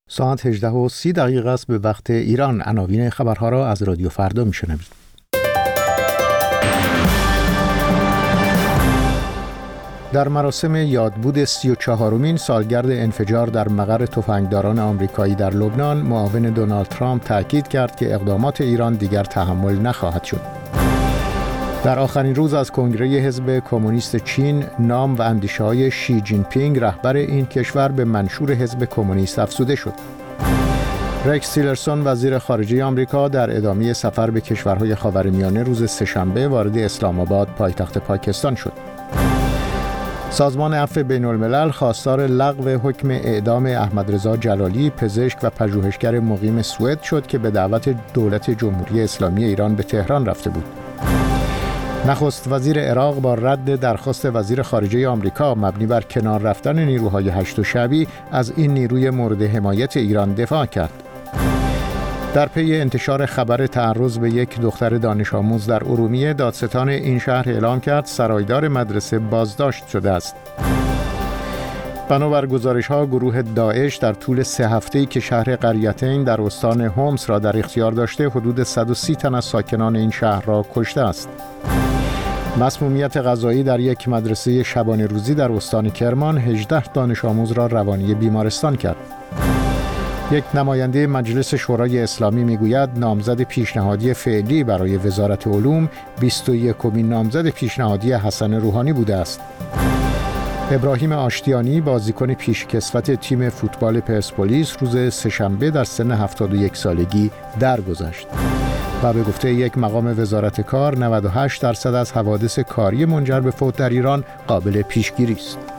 ساعت 18:30 است به وقت ایران. عناوین خبرها را از رادیو فردا میشنوید. در مراسم یادبود 34مین سالگرد انفجار در مقر تفنگداران آمریکایی در لبنان، معاون دونالد ترامپ تاکید کرد که اقدامات ایران دیگر تحمل نخواهد شد. در آخرین روز از کنگره حزب کمونیست چین، نام و اندیشه‌های شی جین پینگ رهبر این کشور به منشور حزب کمونیست افزوده شد. رکس تیلرسون وزیر خارجه آمریکا در ادامه سفر به کشورهای خاورمیانه روز سه‌شنبه وارد اسلام آباد پایتخت پاکستان شد. سازمان عفو بین‌الملل خواستار لغو حکم اعدام احمدرضا جلالی، پزشک و پژوهشگر مقیم سوئد شد که به دعوت دولت جمهوری اسلامی ایران به تهران رفته بود. نخست وزیر عراق با رد درخواست وزیر خارجه آمریکا مبنی بر کنار رفتن نیروهای هشت شعبی از این نیروی مورد حمایت ایران دفاع کرد. در پی انتشار خبر تعرض به یک دختر دانش آموز در ارومیه، دادستان این شهر اعلام کرد سرایدار مدرسه بازداشت شده است. بنابر گزارش‌ها، گروه داعش در طول 3 هفته‌ای که شهر قریتین در استان هومس را در اختیار داشته، حدود 130 تن از ساکنان این شهر را کشته است. مسمومیت غذایی در یک مدرسه شبانه روزی در استان کرمان 18 دانش آموز را روانی بیمارستان کرد. یک نماینده مجلس شورای اسلامی میگوید نامزد پیشنهادی فعلی برای وزارت علوم 21مین نامزد پیشنهادی حسن روحانی بوده است. ابراهیم آشتیانی، بازیکن پیشکسوت تیم فوتبال پرسپولیس، روز سه‌شنبه در سن 71 سالگی درگذشت و به گفته یک مقام وزارت کار 98% از حوادث کاری منجر به فوت در ایران قابل پیشگیری است.